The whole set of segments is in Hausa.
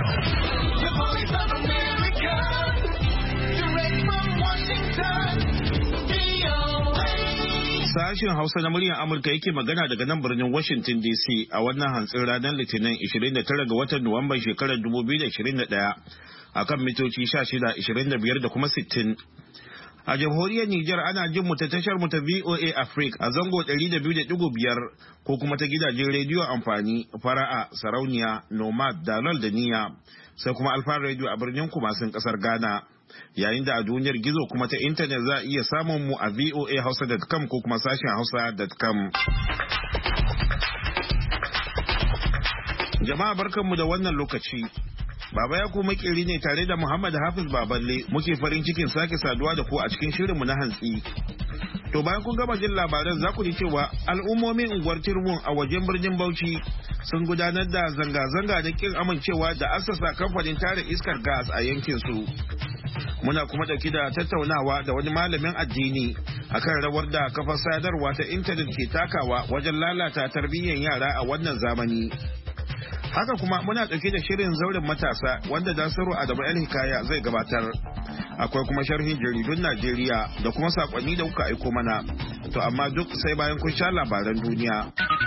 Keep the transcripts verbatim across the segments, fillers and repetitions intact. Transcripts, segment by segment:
The Voice of America, direct from Washington, V O A. Sashen Hausa na muryar Amurka yake magana daga nan birnin Washington D C a wannan hantsin ranar Litinin ishirin da tara ga watan Nuwamban shekarar dubu biyu da ishirin da ɗaya akan mitoci sha shida, ishirin da biyar da kuma sittin. A jamhuriyar Nijar ana jin mu ta tashar mu ta V O A Africa a zango ɗari da biyu da ɗigo biyar ko kuma ta gidajen rediyo amfani fara'a, sarauniya, nomad, dalol da niya sai kuma alfa radio a birnin kumasin kasar Ghana. Yayin da a duniyar gizo kuma ta intanet za a iya samun mu a voa hausa dot com ko kuma sashen hausa dot com. Jama'a barkanmu da wannan lokaci. Baba ya kuma makeri ne tare da Muhammad Hafiz Baballe muke farin cikin sake saduwa da ku a cikin shirinmu na hantsi. To bayan kun gama jin labaran za ku ji cewa al'ummomin unguwar Tirmun a wajen birnin Bauchi sun gudanar da zanga-zanga da kin amincewa da assasa kamfanin tare iskar gas a yankin su. Muna kuma dauki da tattaunawa da wani malamin addini akan rawar da kafar sadarwa ta intanet ke takawa wajen lalata tarbiyyar yara a wannan zamani. Haka kuma muna ɗauke da shirin zauren matasa wanda Nasiru Adamu El Hikaya zai gabatar. Akwai kuma sharhin jaridun Najeriya da kuma sakonni da kuka aiko mana. To amma duk sai bayan kun sha labaran duniya.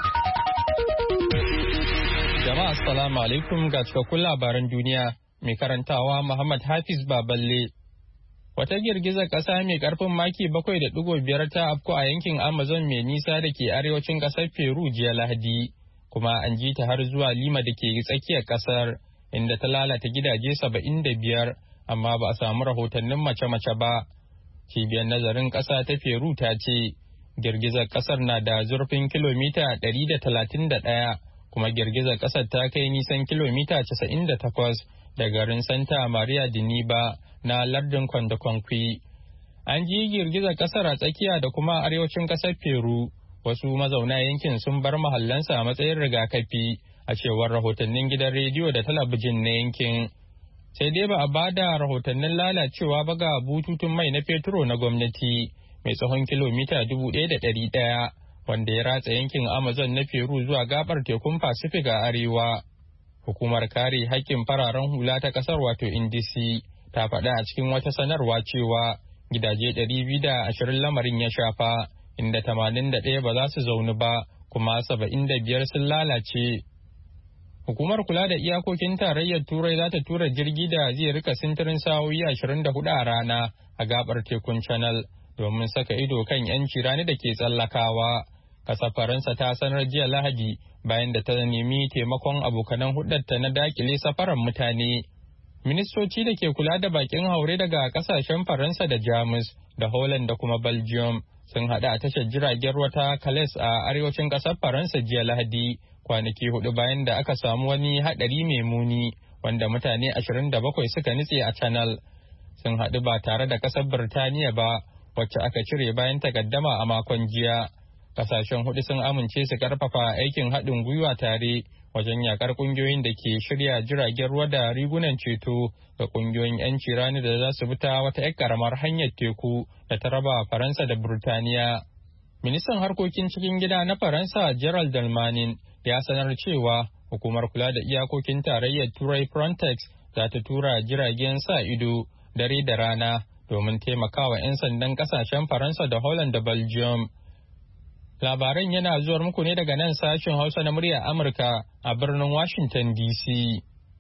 Jama'a assalamu alaikum ga cikakkun labaran duniya mai karantawa Muhammad Hafiz Baballe. Wata girgizar ƙasa mai ƙarfin maki bakwai da ɗigo biyar ta afko a yankin Amazon mai nisa da ke arewacin ƙasar Peru jiya Lahadi. Kuma an ji ta har zuwa Lima da ke tsakiyar kasar inda ta lalata gidaje saba'in da biyar amma ba a samu rahotannin mace-mace ba. Cibiyar nazarin ƙasa ta Peru ta ce girgizar ƙasar na da zurfin kilomita ɗari da talatin da ɗaya kuma girgizar ƙasar ta kai nisan kilomita casa'in da takwas da garin Santa Maria de Niba na lardin Condoconkwi. An ji girgizar ƙasar a tsakiya da kuma arewacin ƙasar Peru. Wasu mazauna yankin sun bar mahallansa a matsayin rigakafi a cewar rahotannin gidan rediyo da talabijin na yankin. Sai dai ba a ba da rahotannin lalacewa ba ga bututun mai na fetro na gwamnati mai tsawon kilomita dubu ɗaya da ɗari ɗaya wanda ya ratsa yankin Amazon na Peru zuwa gabar tekun Pacific a arewa. Hukumar kare haƙƙin fararen hula ta ƙasar wato Indisi ta faɗa a cikin wata sanarwa cewa gidaje ɗari biyu da ashirin lamarin ya shafa. Inda tamanin da ɗaya ba za su zaunu ba kuma saba'in da biyar sun lalace. Hukumar kula da iyakokin tarayyar Turai za ta tura jirgi da zai rika sintirin sa'o'i ashirin da hudu a rana a gabar tekun Channel domin saka ido kan 'yanci rani da ke tsallakawa. Ƙasar Faransa ta sanar jiya Lahadi bayan da ta nemi taimakon abokanan hudarta na dakile safaran mutane. Ministoci da ke kula da bakin haure daga ƙasashen Faransa da Jamus da Holland da kuma Belgium sun haɗu a tashar jiragen ruwa ta Calais a arewacin ƙasar Faransa jiya Lahadi kwanaki hudu bayan da aka samu wani haɗari mai muni wanda mutane ashirin da bakwai suka nutse a Channel. Sun haɗu ba tare da ƙasar Birtaniya ba wacce aka cire bayan takaddama a makon jiya. Ƙasashen hudu sun amince su ƙarfafa aikin haɗin gwiwa tare wajen yakar ƙungiyoyin da ke shirya jiragen ruwa da rigunan ceto ga ƙungiyoyin 'yanci rani da za su bi ta wata 'yar ƙaramar hanyar teku da ta raba Faransa da Burtaniya. Ministan harkokin cikin gida na Faransa Gerald Darmanin ya sanar cewa hukumar kula da iyakokin tarayyar Turai Frontex za ta tura jiragen sa ido dare da rana domin taimakawa 'yan sandan kasashen Faransa da Holland da Belgium. Labaran yana zuwar muku ne daga nan sashen Hausa na muryar Amurka a birnin Washington D C.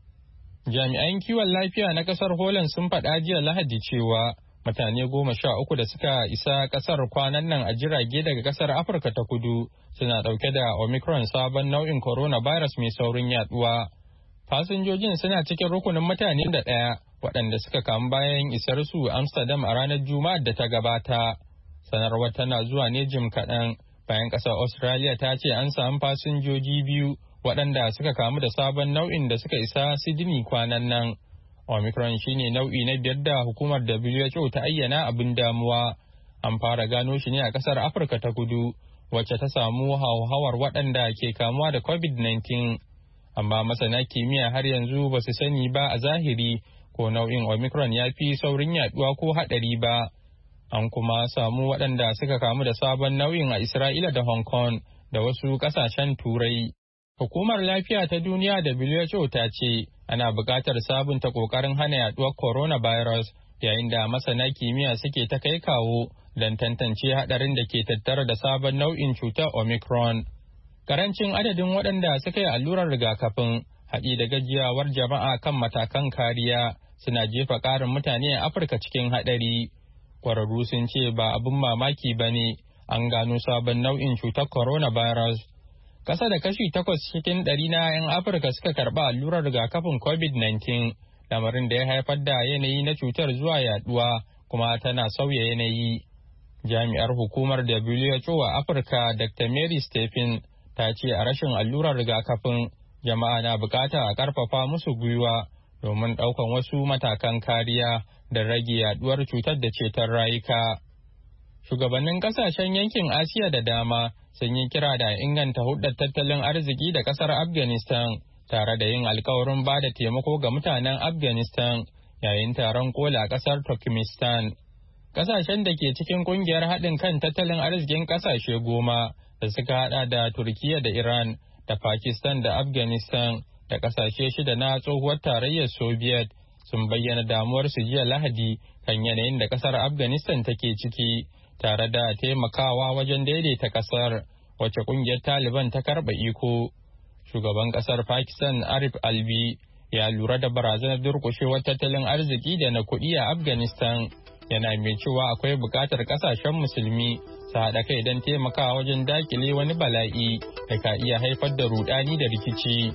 Jami'an kiwon lafiya na kasar Holland sun faɗa jiya Lahadi cewa mutane goma sha uku da suka isa kasar kwanan nan a jirage daga kasar Afirka ta kudu suna ɗauke da Omicron sabon nau'in coronavirus mai saurin yaduwa. Fasinjojin suna cikin rukunin mutane da ɗaya waɗanda suka kamu bayan isar su Amsterdam a ranar Juma'ar da ta gabata. Sanarwar tana zuwa ne jim kaɗan bayan ƙasar Australia ta ce an samu fasinjoji biyu waɗanda suka kamu da sabon nau'in da suka isa Sydney kwanan nan. Omicron shine nau'i na biyar da hukumar W H O ta ayyana abin damuwa. An fara gano shi ne a ƙasar Afirka ta kudu wacce ta samu hauhawar waɗanda ke kamuwa da COVID nineteen. Amma masana kimiyya har yanzu ba su sani ba a zahiri ko nau'in Omicron ya fi saurin yaduwa ko haɗari ba. An kuma samu waɗanda suka kamu da sabon nau'in a Isra'ila da Hong Kong da wasu ƙasashen Turai. Hukumar Lafiya ta Duniya W H O ta ce ana buƙatar sabunta ƙoƙarin hana yaduwar coronavirus yayin da masana kimiyya suke ta kai kawo don tantance haɗarin da ke tattare da sabon nau'in cutar Omicron. Karancin adadin waɗanda suka yi allurar rigakafin haɗi da gajiyawar jama'a kan matakan kariya suna jefa ƙarin mutane a Afirka cikin haɗari. Kwararru sun ce ba abin mamaki ba ne an gano sabon nau'in cutar coronavirus. Kasa da kashi takwas cikin ɗari na 'yan Afirka suka karɓi allurar rigakafin COVID nineteen, lamarin da ya haifar da yanayi na cutar zuwa yaduwa kuma tana sauya yanayi. Jami'ar hukumar W H O a Afirka Doctor Mary Stephen ta ce a rashin allurar rigakafin jama'a na bukata a ƙarfafa musu gwiwa domin ɗaukan wasu matakan kariya da rage yaduwar cutar da ceton rayuka. Shugabannin ƙasashen yankin Asiya da dama sun yi kira da inganta hudar tattalin arziki da kasar Afghanistan tare da yin alkawarin ba da taimako ga mutanen Afghanistan yayin taron kola a kasar Turkmenistan. Kasashen da ke cikin kungiyar haɗin kan tattalin arzikin kasashe goma da suka hada da Turkiyya da Iran da Pakistan da Afghanistan da kasashe shida na tsohuwar tarayyar Soviet sun bayyana damuwarsu jiya Lahadi kan yanayin da kasar Afghanistan take ciki. Tare da taimakawa wajen daidaita kasar wacce kungiyar Taliban ta karba iko. Shugaban kasar Pakistan Arif Alvi ya lura da barazanar durkushewar tattalin arziki da na kuɗi a Afghanistan, yana mai cewa akwai buƙatar ƙasashen musulmi su haɗa kai don taimakawa wajen dakile wani bala'i da ka iya haifar da rudani da rikici.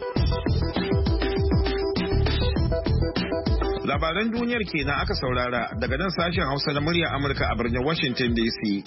Labaran duniyar kenan aka saurara daga nan sashen Hausa na murya Amurka a birnin Washington D C.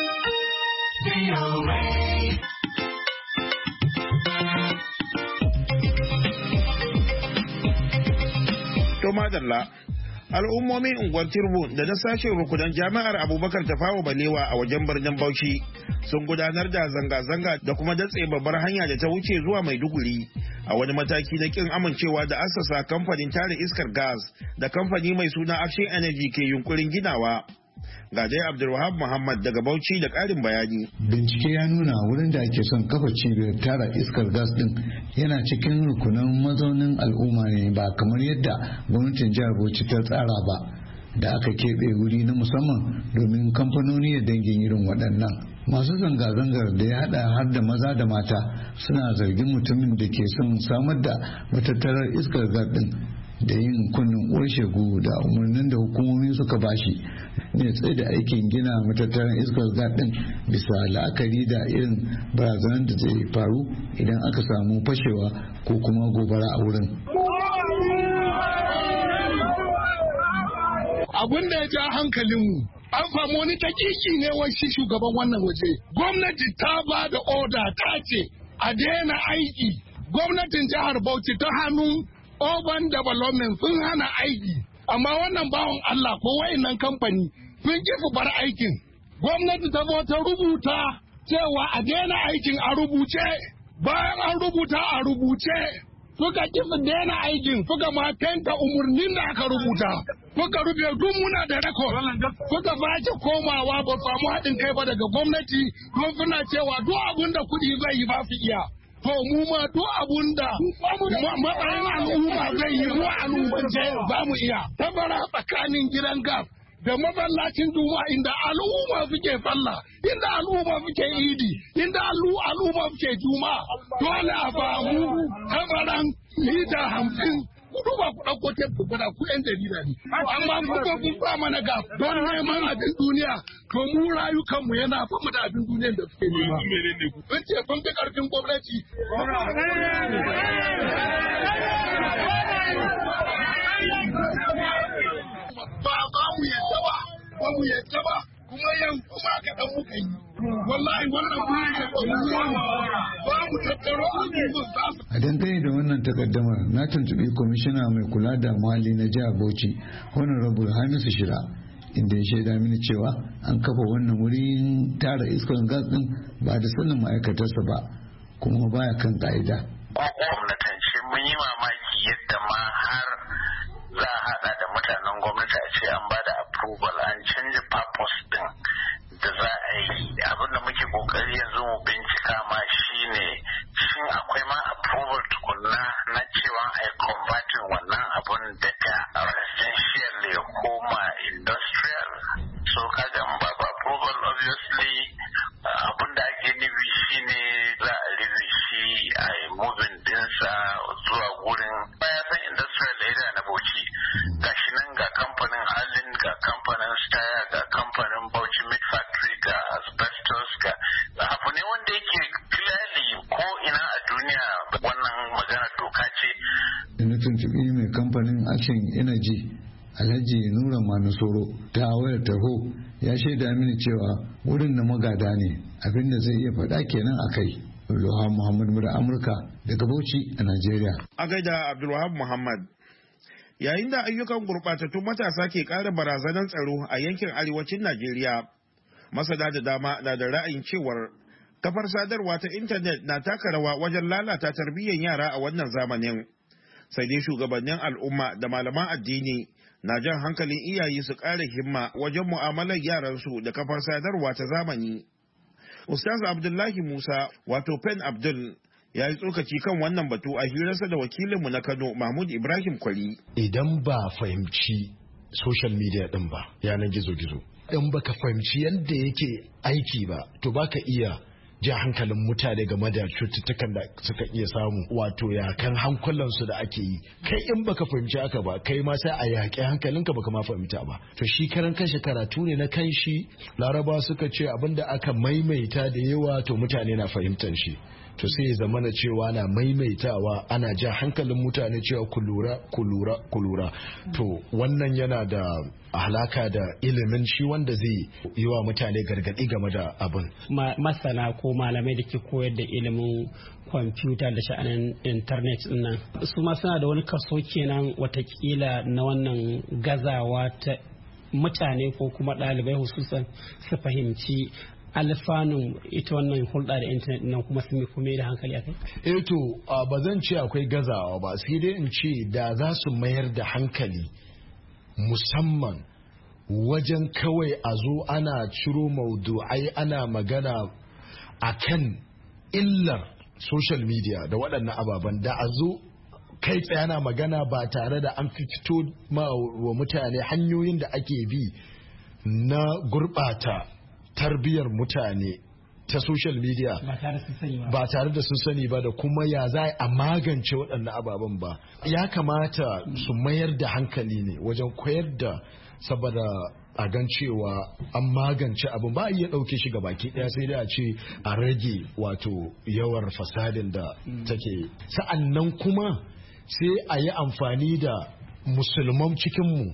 To madalla, al'ummomin unguwar Tirbu da na sashen rukunan jami'ar Abubakar Tafawa Balewa a wajen birnin Bauchi sun gudanar da zanga-zanga da kuma datse babbar hanya da ta wuce zuwa Maiduguri a wani mataki na kin amincewa da assasa kamfanin tare iskar gas da kamfani mai suna Action Energy ke yunkurin ginawa. Ga dai Abdulwahab Muhammad daga Bauchi da ƙarin bayani. Bincike ya nuna wurin da ake son kafa cibiyar tara iskar gas din yana cikin rukunan mazaunin al'umma ne ba kamar yadda gwamnatin jihar Bauchi ta tsara ba, da aka keɓe wuri na musamman domin kamfanoni da dangin irin waɗannan. Masu zanga-zangar da ya haɗa har da maza da mata suna zargin mutumin da ke son samar da matattarar iskar gas din da yin kunnen uwar shegu da umarnin da hukumomi suka bashi ne tsaye da aikin gina matattaran iskar gas din bisa la'akari da irin barazanar da zai faru idan aka samu fashewa ko kuma gobara a wurin. Abin da ya ja hankalinmu an samu wani takiki ne wai shi shugaban wannan waje. Gwamnati ta ba da oda ta ce a daina aiki. Gwamnatin jihar Bauchi ta hannun urban development sun hana aiki. Amma wannan bawan Allah ko wayannan kamfani sun ki su bar aikin. Gwamnati ta zo ta rubuta cewa a daina aikin a rubuce. Bayan an rubuta a rubuce suka ki su daina aikin suka ma fenta umarnin da aka rubuta. Suka rufe duk muna da rekod. Suka sake komawa ba samu haɗin kai ba daga gwamnati don suna cewa duk abin da kuɗi zai yi ba su iya. To mu ma duk abun da matsayin al'umma zai yi mu al'ummance za mu iya. Tabara tsakanin gidan gas da masallacin juma'a inda al'umma suke sallah, inda al'umma suke idi, inda al'umma suke juma'a. Dole a bamu tabaran lita hamsin. Duba ku ɗauko teku guda ku ‘yan jarida ne. Amma kuka kun sa mana gas don neman abin duniya. To mu rayukanmu yana fa mu da abin duniyan da suke nema. Sun ce sun fi ƙarfin gwamnati. Ba ba mu yadda ba, ba mu yadda ba. Kuma yan kuma ka ɗan muka yi. Wallahi wannan kuma ya ba mu tattaro abubuwan za su. A dangane da wannan takaddamar na tuntuɓi kwamishina mai kula da muhalli na jihar Bauchi, Honorable Hamisu Shira, inda ya shaida mini cewa an kafa wannan wurin tara iskar gas din ba da sanin ma'aikatarsa ba kuma baya kan ka'ida. Gwamnatance mun yi mamaki yadda ma har za a haɗa da mutanen gwamnati a ce an ba da approval an canja purpose din da za a yi. Abin da muke kokari yanzu mu bincika ma shine shin akwai ma approval approval tukunna na cewa a yi converting wannan abun daga residential ya koma industrial. So kaga ba ba approval obviously abun da ake nufi shine za a rufe shi a yi moving dinsa zuwa gurin baya san industrial area na Bauchi. Gashi nan ga kamfanin Allen, ga kamfanin Steyr, ga kamfanin Bauchi Meat Factory, ga asbestos, ga abu ne wanda yake clearly ko ina a duniya wannan magana doka ce. Na tuntuɓi mai kamfanin Action Energy Alhaji Nura Manusoro ta wayar tarho ya shaida mini cewa wurin na magada ne, abinda zai iya faɗa kenan a kai. Abdulwahab Muhammad Mura Amurka daga Bauchi a Najeriya. A gaida Abdulwahab Muhammad. Yayin da ayyukan gurɓatattun matasa ke ƙara barazanar tsaro a yankin arewacin Najeriya, masana da dama na da ra'ayin cewar kafar sadarwa ta intanet na taka rawa wajen lalata tarbiyyar yara a wannan zamanin. Sai dai shugabannin al'umma da malaman addini na jan hankalin iyaye su ƙara himma wajen mu'amalar yaransu da kafar sadarwa ta zamani. Ustaz Abdullahi Musa wato Pen Abdul ya yi tsokaci kan wannan batu a hirarsa da wakilinmu na Kano Mahmud Ibrahim Kwari. Idan ba fahimci social media din ba, yanar gizo-gizo, in baka fahimci yadda yake aiki ba, to baka iya ja hankalin mutane game da cututtukan da suka iya samu, wato yakan hankulansu da ake yi. Kai in baka fahimci haka ba, kai ma sai a yaƙi hankalinka baka ma fahimta ba. To shi karan kanshi karatu ne na kanshi. Laraba suka ce abinda aka maimaita da yawa to mutane na fahimtar shi. To sai ya zama na cewa na maimaitawa ana ja hankalin mutane cewa ku lura ku lura ku lura. To wannan yana da alaka da ilimin shi wanda zai yi wa mutane gargaɗi game da abin. Masana ko malamai da ke koyar da ilimin kwamfuta da sha'anin intanet nan su ma suna da wani kaso kenan watakila na wannan gazawa ta mutane ko kuma ɗalibai hususan su fahimci alfanun ita wannan hulɗa da intanet nan kuma sun yi kuma da hankali a kai? Eh to ba zan ce akwai gazawa ba, sai dai in ce da za su mayar da hankali musamman wajen kawai a zo ana ciro maudu'ai ana magana a kan illar social media da waɗannan ababen, da a zo kai tsaye ana magana ba tare da an fito ma wa mutane hanyoyin da ake bi na gurɓata tarbiyyar mutane ta social media ba tare da sun sani ba da kuma ya za a magance waɗannan ababen ba. Ya kamata su mayar da hankali ne wajen koyar da, saboda a gan cewa an magance abin ba a iya ɗauke shi baki ɗaya, sai dai a ce a rage wato yawar fasadin da take. Sa'an nan kuma sai a yi amfani da musulman cikinmu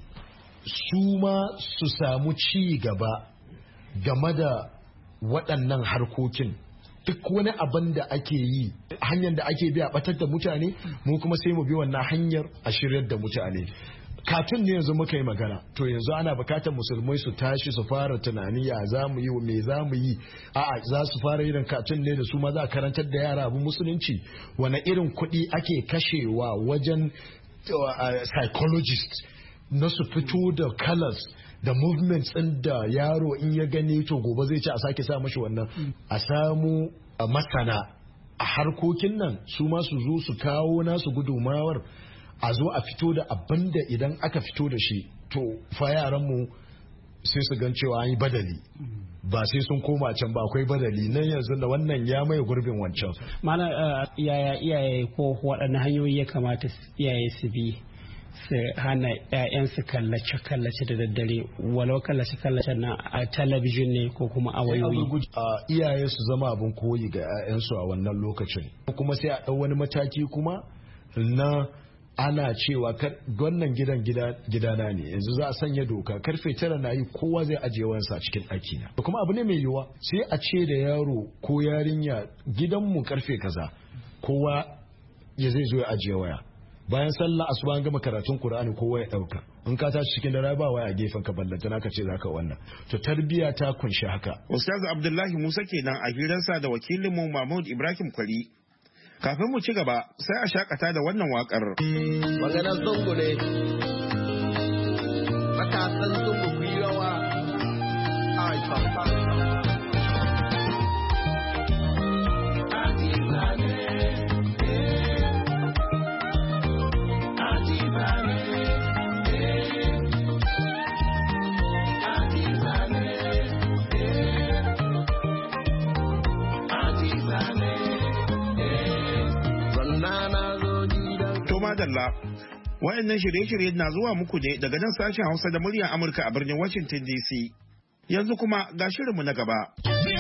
su ma su samu ci gaba game da waɗannan harkokin. Duk wani abin da ake yi, hanyar da ake bi a ɓatar da mutane, mu kuma sai mu bi wannan hanyar a shiryar da mutane. Katun ne yanzu muka yi magana, to yanzu ana bukatar musulmai su tashi su fara tunani ya za mu yi, me za mu yi. A'a, za su fara irin katun ne da su ma za a karantar da yara abin musulunci. Wane irin kuɗi ake kashewa wajen psychologist na su fito da colors da movements ɗin da yaro in ya gani to gobe zai ci a sake sa mashi wannan. A samu masana a harkokin nan su ma su zo su kawo nasu gudumawar, a zo a fito da abin da idan aka fito da shi to fa yaranmu sai su gan cewa an yi badali, ba sai sun koma can ba, akwai badali nan yanzu da wannan ya mai gurbin wancan. Mana yaya iyaye ko waɗanne hanyoyi ya kamata iyaye su bi su hana 'ya'yansu kallace-kallace da daddare, walau kallace-kallace na a talabijin ne ko kuma a wayoyi? Iyaye su zama abin koyi ga 'ya'yansu a wannan lokacin, kuma sai a ɗau wani mataki kuma na ana cewa wannan gidan gidana ne, yanzu za a sanya doka karfe tara na yi kowa zai ajiye wansa cikin ɗaki na. Kuma abu ne mai yiwuwa sai a ce da yaro ko yarinya gidanmu karfe kaza kowa ya zai zo ya ajiye waya. Bayan sallah asuba an gama karatun Qur'ani kowa ya dauka. In ka tashi cikin dare ba waya a gefen ka ballanta naka ce zaka wannan. To tarbiya ta kunshi haka. Ustaz Abdullahi Musa kenan a hirarsa da wakilin mu Mahmud Ibrahim Kwari. Kafin mu ci gaba sai a shakata da wannan wakar. Maganar zango ne. Matasan zango ku yi rawa. Ai fa fa. madalla. Wayannan shirye-shirye na zuwa muku ne daga nan sashen Hausa da muryar Amurka a birnin Washington D C. Yanzu kuma ga shirinmu na gaba.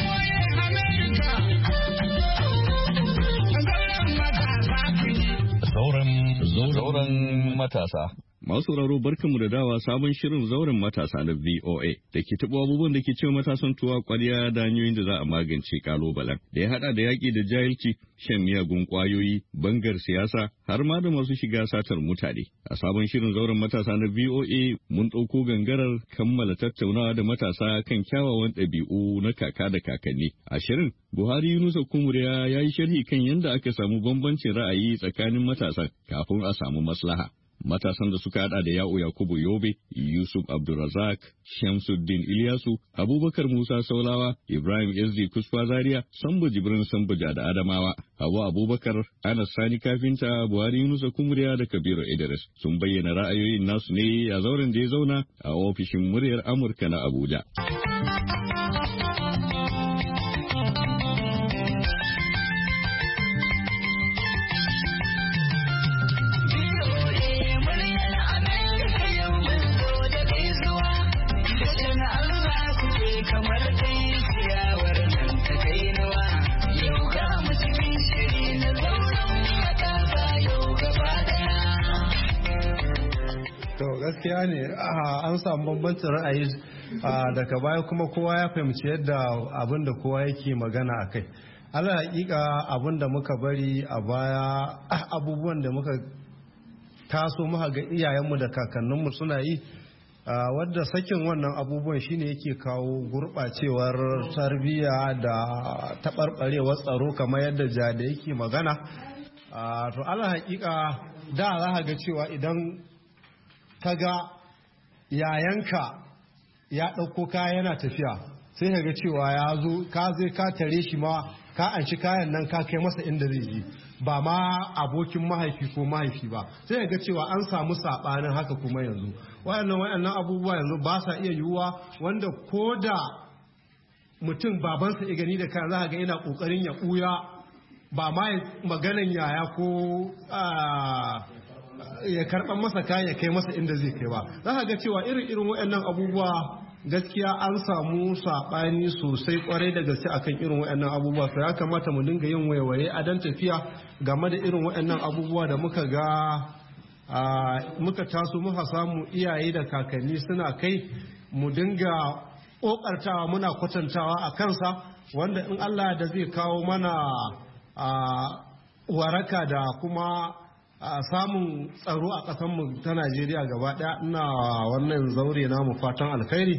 Zauren matasa. Masu sauraro barkanmu da dawa sabon shirin zauren matasa na V O A da ke taɓa abubuwan da ke cewa matasan tuwa ƙwarya da hanyoyin da za a magance kalubalen da ya haɗa da yaƙi da jahilci, shan miyagun ƙwayoyi, bangar siyasa har ma da masu shiga satar mutane. A sabon shirin zauren matasa na V O A mun ɗauko gangarar kammala tattaunawa da matasa kan kyawawan ɗabi'u na kaka da kakanni. A shirin Buhari Yunusa Kumuriya ya yi sharhi kan yadda aka samu bambancin ra'ayi tsakanin matasan kafin a samu maslaha. Matasan da suka hada da Ya'u Yakubu Yobe, Yusuf Abdulrazak, Shamsuddin Ilyasu, Abubakar Musa Saulawa, Ibrahim S D Kusfa Zaria, Sambo Jibrin Sambuja da Adamawa, Hawa Abubakar, Anas Sani Kafinta, Buhari Yunusa Kumuriya da Kabiru Idris sun bayyana ra'ayoyin nasu ne a zauren da ya zauna a ofishin muryar Amurka na Abuja. Gaskiya ne an samu bambancin ra'ayi daga baya kuma kowa ya fahimci yadda abin da kowa yake magana a kai. Ala hakika abin da muka bari a baya abubuwan da muka taso muka ga iyayenmu da kakanninmu suna yi wadda sakin wannan abubuwan shine yake kawo gurɓacewar tarbiyya da taɓarɓarewar tsaro kamar yadda jada yake magana. To ala hakika da za ga cewa idan kaga yayanka ya ɗauko kaya yana tafiya sai ka ga cewa ya zo ka zai ka tare shi ma ka anshi kayan nan ka kai masa inda zai je ba ma abokin mahaifi ko mahaifi ba sai ka ga cewa an samu saɓanin haka kuma yanzu wayannan wayannan abubuwa yanzu ba sa iya yiwuwa wanda ko da mutum babansa ya gani da kan za ga yana ƙoƙarin ya ɓuya ba ma maganan yaya ko ya karɓar masa kayan ya kai masa inda zai kai ba za ka ga cewa irin irin waɗannan abubuwa gaskiya an samu saɓani sosai kwarai da gaske akan irin waɗannan abubuwa sai ya kamata mu dinga yin waiwaye a dan tafiya game da irin waɗannan abubuwa da muka ga muka taso muka samu iyaye da kakanni suna kai mu dinga ƙoƙartawa muna kwatantawa a kansa wanda in Allah da zai kawo mana waraka da kuma a samun tsaro a ƙasanmu ta Najeriya gaba ɗaya ina wannan zaure namu fatan alkhairi.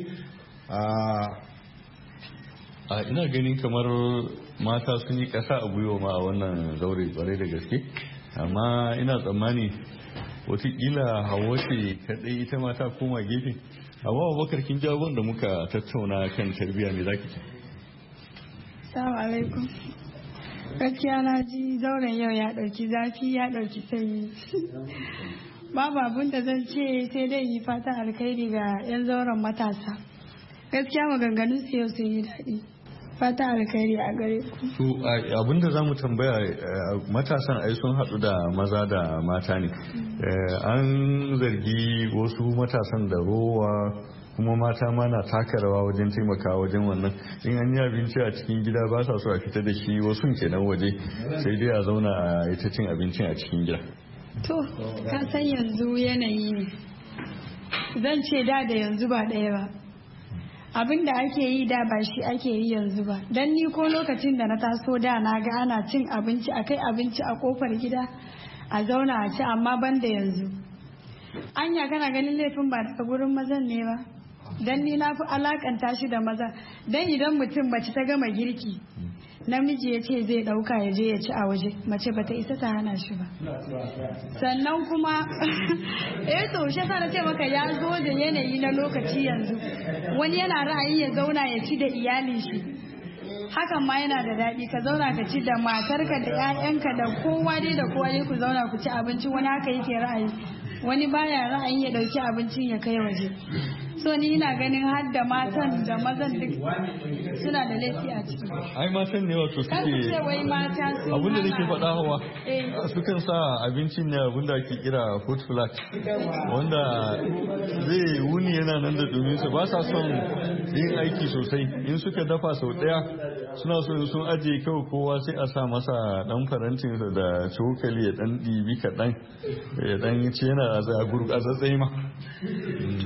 A ina ganin kamar mata sun yi ƙasa a gwiwa ma a wannan zaure ƙwarai da gaske amma ina tsammani watakila hawa ce kaɗai ita mata koma gefe. Hawa Abubakar kin jawo da muka tattauna kan tarbiyya me zaki ce? Assalamu alaikum. Gaskiya na ji zauren yau ya ɗauki zafi ya ɗauki sanyi. Babu abin da zan ce sai dai yi fata alkhairi ga 'yan zauren matasa. Gaskiya maganganun su yau sun yi daɗi. Fata alkhairi a gare ku. To abin da za mu tambaya matasan ai sun haɗu da maza da mata ne. An zargi wasu matasan da rowa kuma mata ma na taka rawa wajen taimakawa wajen wannan in an yi abinci a cikin gida ba sa so a fita da shi wasu kenan waje sai dai a zauna a ita cin abincin a cikin gida. To ka san yanzu yanayi ne zan ce da da yanzu ba ɗaya ba abin da ake yi da ba shi ake yi yanzu ba dan ni ko lokacin da na taso da na ga ana cin abinci akai abinci a kofar gida a zauna a ci amma ban da yanzu anya kana ganin laifin ba daga gurin mazan ne ba dan ni na fi alakanta shi da maza dan idan mutum mace ta gama girki namiji ya ce zai dauka ya je ya ci a waje mace bata isa ta hana shi ba sannan kuma eh to shi sa na ce maka ya zo da yanayi na lokaci yanzu wani yana ra'ayi ya zauna ya ci da iyalin shi hakan ma yana da daɗi ka zauna ka ci da matarka da 'ya'yanka da kowa dai da kowa dai ku zauna ku ci abinci wani haka yake ra'ayi wani baya ra'ayin ya dauki abincin ya kai waje so ni ina ganin har da matan da mazan duk suna da laifi a ciki. Ai matan ne wato Kar ku ce suke wai mata su abinda nake faɗa hawa Eh. sukan sa abincin ne abinda ake kira food flat wanda zai wuni yana nan da domin su ba sa son yin aiki sosai in suka dafa sau daya suna so in sun ajiye kawai kowa sai a sa masa dan farantinsa da cokali ya dan ɗibi kaɗan ya dan ce yana a gurɓatsattsai ma. To,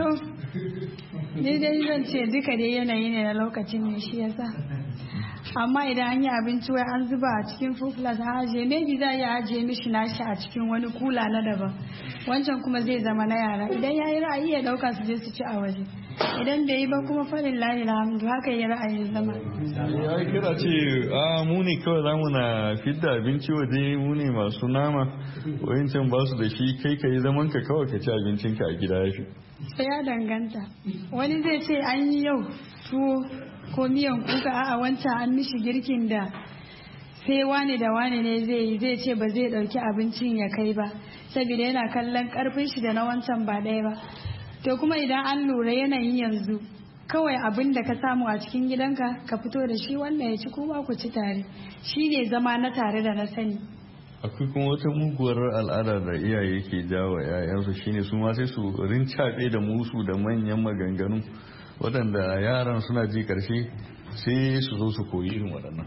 ni dai zan ce duka dai yanayi ne na lokacin ne shi yasa. Amma idan an yi abinci wai an zuba a cikin fuflas a ajiye, maybe za a iya ajiye mishi nashi a cikin wani kula na daban. Wancan kuma zai zama na yara. Idan ya yi ra'ayi ya ɗauka su je su ci a waje. Idan bai yi ba kuma falin lahi alhamdu haka ya ra'ayin zama. Ya yi kira ce a mu ne kawai za mu na fidda abinci waje mu ne masu nama wayancan ba su da shi kai ka yi zaman ka kawai ka ci abincinka a gida ya fi. Sai ya danganta. Wani zai ce an yi yau tuwo ko miyan kuka a wancan an mishi girkin da sai wane da wane ne zai yi zai ce ba zai dauki abincin ya kai ba saboda yana kallon karfin shi da na wancan ba ɗaya ba. To kuma idan an lura yanayin yanzu kawai abin da ka samu a cikin gidanka ka fito da shi wannan ya ci kuma ku ci tare shi ne zama na tare da na sani. Akwai kuma wata muguwar al'ada da iyaye ke jawo ‘ya'yansu shine su ma sai su rincaɓe da musu da manyan maganganu waɗanda yaran suna ji ƙarshe sai su zo su koyi irin waɗannan.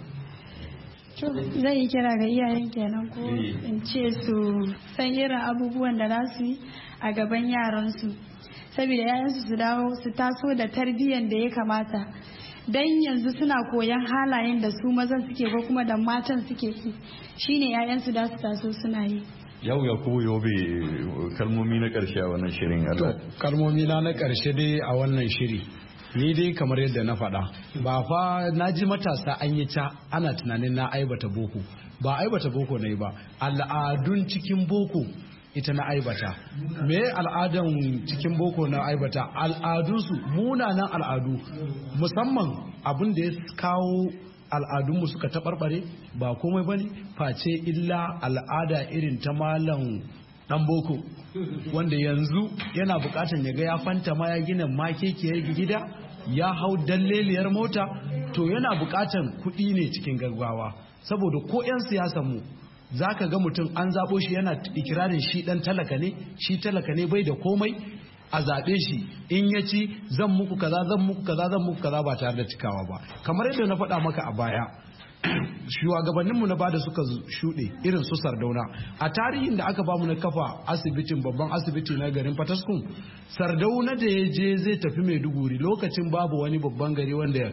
Zai yi kira ga iyayen kenan ko in ce su san irin abubuwan da za su yi a gaban yaransu saboda yayansu su dawo su taso da tarbiyyar da ya kamata dan yanzu suna koyan halayen da su mazan suke ko kuma da matan suke yi shine yayansu da su taso suna yi. Yau ya ko yobe kalmomi na ƙarshe a wannan shirin Allah. Kalmomi na na ƙarshe dai a wannan shiri ni dai kamar yadda na faɗa ba fa na ji matasa an yi ta ana tunanin na aibata boko ba aibata boko na yi ba al'adun cikin boko ita na aibata me al'adan cikin boko na aibata al'adunsu munanan al'adu musamman abin da ya kawo al'adunmu suka taɓarɓare ba komai bane face illa al'ada irin ta malam dan boko wanda yanzu yana bukatan ya ga ya fanta ma ya gina makekiyar gida ya hau dalleliyar mota to yana bukatan kuɗi ne cikin gaggawa saboda ko 'yan siyasan mu zaka ga mutum an zaɓo shi yana ikirarin shi dan talaka ne shi talaka ne bai da komai a zaɓe shi in ya ci zan muku kaza zan muku kaza zan muku kaza ba tare da cikawa ba kamar yadda na faɗa maka a baya shugabanninmu na bada suka shuɗe irin su Sardauna a tarihin da aka bamu na kafa asibitin babban asibiti na garin Fataskun Sardauna da ya je zai tafi Maiduguri lokacin babu wani babban gari wanda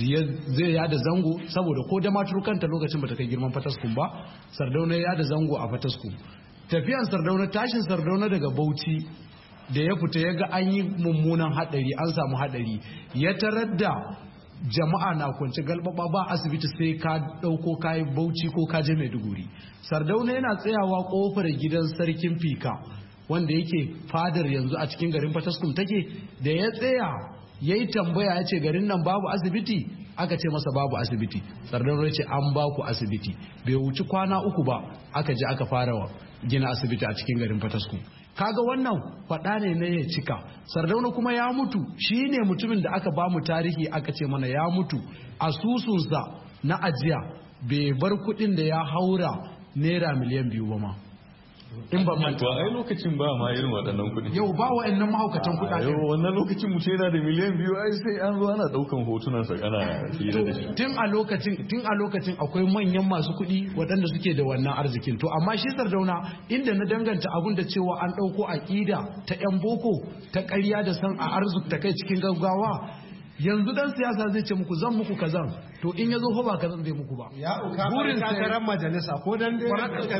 zai yada zango saboda ko da maturkanta lokacin bata kai girman Fataskun ba Sardauna ya yada zango a Fataskun tafiyan Sardauna tashin Sardauna daga Bauchi da ya fita ya ga an yi mummunan hadari an samu hadari ya tarar da jama'a na kwance galbaba ba asibiti sai ka dauko kayi Bauchi ko ka je Maiduguri Sardauna yana tsayawa kofar gidan sarkin Fika wanda yake fadar yanzu a cikin garin Fataskum take da ya tsaya yayi tambaya ya ce garin nan babu asibiti aka ce masa babu asibiti Sardauna ya ce an ba ku asibiti bai wuci kwana uku ba aka je aka fara gina asibiti a cikin garin Fataskum kaga wannan faɗa ne na ya cika Sardauna kuma ya mutu shine mutumin da aka bamu tarihi aka ce mana ya mutu asusunsa na ajiya bai bar kuɗin da ya haura naira miliyan biyu ba ma in ba manta ai lokacin ba ma irin waɗannan kuɗi yau ba wa'annan mahaukatan kuɗaɗe yau wannan lokacin mu yana da miliyan biyu ai sai an zo ana ɗaukan hotunan sa kana hira da shi tun a lokacin tun a lokacin akwai manyan masu kuɗi waɗanda suke da wannan arzikin to amma shi Sardauna inda na danganta abun da cewa an ɗauko aƙida ta yan boko ta ƙarya da san a arzikta kai cikin gaggawa yanzu dan siyasa zai ce muku zan muku kazan to in yazo fa ba kazan zai muku ba ya uka burin takarar majalisa ko dan dai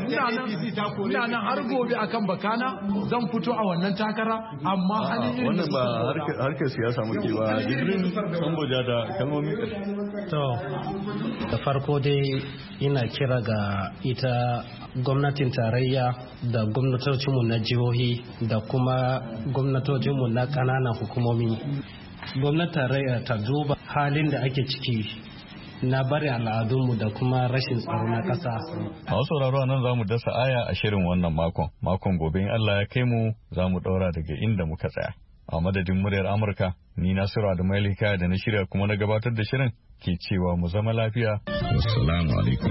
ina nan har gobe akan bakana zan fito a wannan takara amma halin wannan ba harkar siyasa muke ba digrin samboja da kalmomi to da farko dai ina kira ga ita gwamnatin tarayya da gwamnatocinmu na jihohi da kuma gwamnatocinmu na ƙananan hukumomi gwamnatin tarayya ta duba halin da ake ciki na bari al'adunmu da kuma rashin tsaro na ƙasa. A wasu sauraro nan za mu dasa aya a shirin wannan makon. Makon gobe in Allah ya kai mu za mu ɗaura daga inda muka tsaya. A madadin muryar Amurka, ni Nasiru Adamu Hikaya da na shirya kuma na gabatar da shirin ke cewa mu zama lafiya. Assalamu alaikum.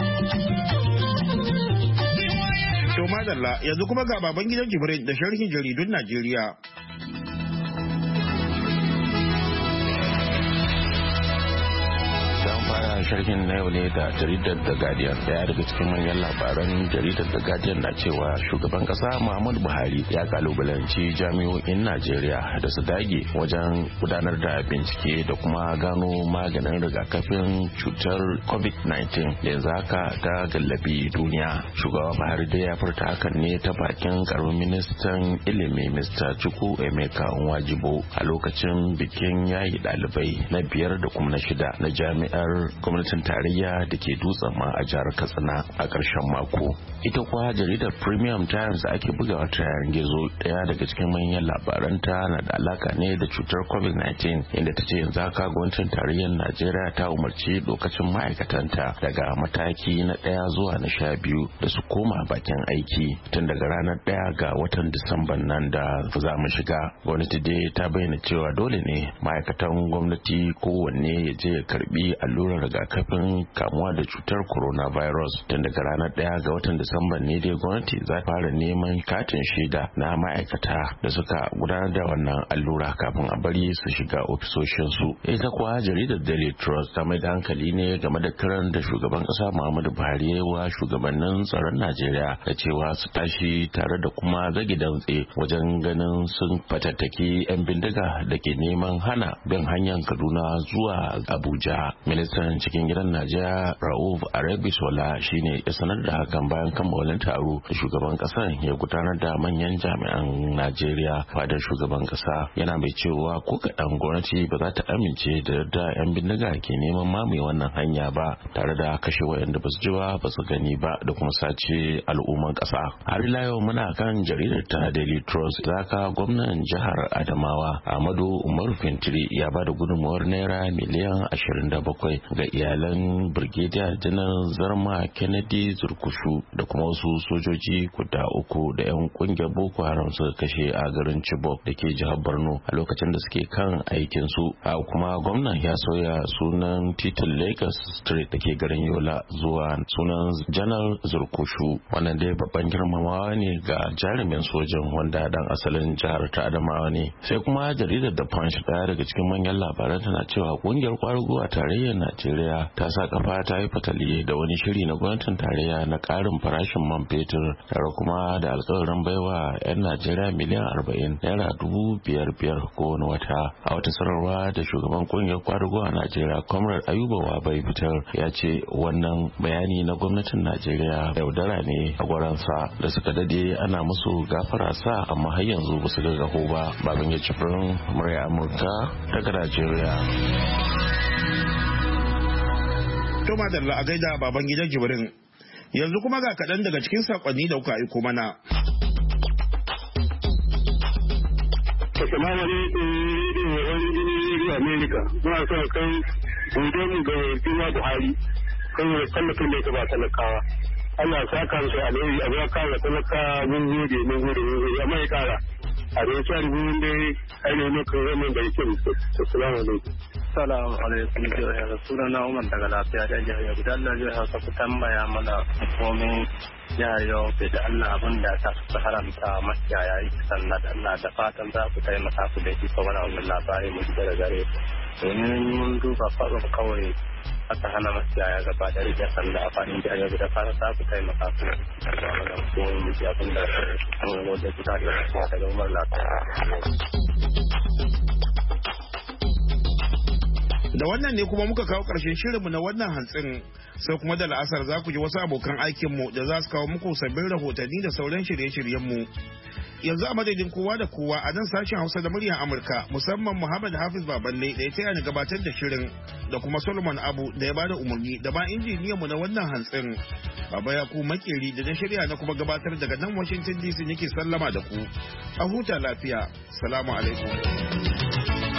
To madalla yanzu kuma ga baban gidan Jibrin da sharhin jaridun Najeriya. Sharhin na yau ne da jaridar The Guardian. Daya daga cikin manyan labaran jaridar The Guardian na cewa shugaban kasa Muhammadu Buhari ya kalubalanci jami'o'in Najeriya da su dage wajen gudanar da bincike da kuma gano maganin rigakafin cutar covid nineteen da yanzu haka ta gallabi duniya. Shugaban Buhari dai ya furta hakan ne ta bakin karamin ministan ilimi Mister Chukwu Emeka Nwajibo a lokacin bikin yayi dalibai na biyar da kuma na shida na jami'ar gwamnatin tarayya da ke dutsen ma a jihar Katsina a ƙarshen mako. Ita kuwa jaridar Premium Times da ake bugawa ta yanar gizo ɗaya daga cikin manyan labaranta na da alaka ne da cutar covid nineteen inda ta ce yanzu haka gwamnatin tarayyar Najeriya ta umarci lokacin ma'aikatanta daga mataki na ɗaya zuwa na sha biyu da su koma bakin aiki tun daga ranar ɗaya ga watan Disamban nan da za mu shiga. Gwamnati dai ta bayyana cewa dole ne ma'aikatan gwamnati kowanne ya je ya karbi allurar rigakafin kamuwa da cutar coronavirus tun daga ranar ɗaya ga watan Disamba ne dai gwamnati za fara neman katin shaida na ma'aikata da suka gudanar da wannan allura kafin a bari su shiga ofisoshinsu. Ita kuwa jaridar Daily Trust ta mai da hankali ne game da kiran da shugaban kasa Muhammadu Buhari ya wa shugabannin tsaron Najeriya da cewa su tashi tare da kuma zagi dantse wajen ganin sun fatattaki 'yan bindiga da ke neman hana bin hanyar Kaduna zuwa Abuja. Ministan cikin gidan Najeriya Rauf Arebisola shine ya sanar da hakan bayan kammala taro da shugaban kasar ya gudanar da manyan jami'an Najeriya. Fadar shugaban kasa yana mai cewa ko kaɗan gwamnati ba za ta amince da da 'yan bindiga ke neman mamaye wannan hanya ba tare da kashe wayanda ba su ji ba ba su gani ba da kuma sace al'umman kasa. Har ila yau muna kan jaridar ta Daily Trust. Zaka gwamnan jihar Adamawa Ahmadu Umaru Fintiri ya ba da gudunmuwar naira miliyan ashirin da bakwai ga iyalan Brigadier General Zarma Kennedy Zurkushu da kuma wasu sojoji guda uku da 'yan kungiyar Boko Haram suka kashe a garin Chibok da ke jihar Borno a lokacin da suke kan aikin su. A kuma gwamnan ya sauya sunan titin Lagos Street da ke garin Yola zuwa sunan General Zurkushu. Wannan dai babban girmamawa ne ga jarumin sojan wanda dan asalin jihar ta Adamawa ne. Sai kuma jaridar The Punch daya daga cikin manyan labaran tana cewa kungiyar kwarugo a tarayyar Najeriya ta sa kafa ta yi fatali da wani shiri na gwamnatin tarayya na karin farashin man fetur tare kuma da alkawarin baiwa 'yan Najeriya miliyan arba'in naira dubu biyar biyar kowane wata. A wata sanarwa da shugaban kungiyar kwarugo a Najeriya Comrade Ayuba Wabai fitar ya ce wannan bayani na gwamnatin Najeriya yaudara ne a gwaransa da suka dade ana musu gafara sa amma har yanzu ba su ga gaho ba. Babin ya cifirin murya Amurka daga Najeriya. To madalla a gaida baban gidan Jibrin. Yanzu kuma ga kaɗan daga cikin saƙonni da kuka aiko mana. Assalamu alaikum Radio America. Muna son kai gudun ga Juma Buhari kan tallafin da ya ba talakawa. Allah ya saka musu alheri a ya kara talakawa mun gode mun gode mun gode amma ya kara. A da ya rubun dai ainihin kan wannan da yake da Assalamu alaikum. Assalamu alaikum jihar suna na Umar daga lafiya da jihar Yau. Da Allah jihar Hausa ku tambaya mana hukumomin jihar Yau da Allah abin da ta su haramta makiyaya yi sannan da Allah da fatan za ku taimaka ku da shi ko wani wannan labari mu ji daga gare ku. Domin mun duba faɗo kawai aka hana makiyaya gaba da rike sanda a faɗin jihar Yau da fatan za ku taimaka ku da hukumomin mu ji abin da kuma wanda su ta daga Umar lafiya. Da wannan ne kuma muka kawo ƙarshen shirinmu na wannan hantsin, sai kuma da la'asar za ku ji wasu abokan aikinmu da za su kawo muku sabbin rahotanni da sauran shirye-shiryenmu. Yanzu a madadin kowa da kowa a nan sashen Hausa da muryar Amurka, musamman Muhammad Hafiz Baballe da ya taya ni gabatar da shirin da kuma Solomon Abu da ya bada umarni da ba injiniyanmu na wannan hantsin. Baba ya ku makeri da na shirya na kuma gabatar daga nan Washington D C nake sallama da ku. A huta lafiya. Salamu alaikum.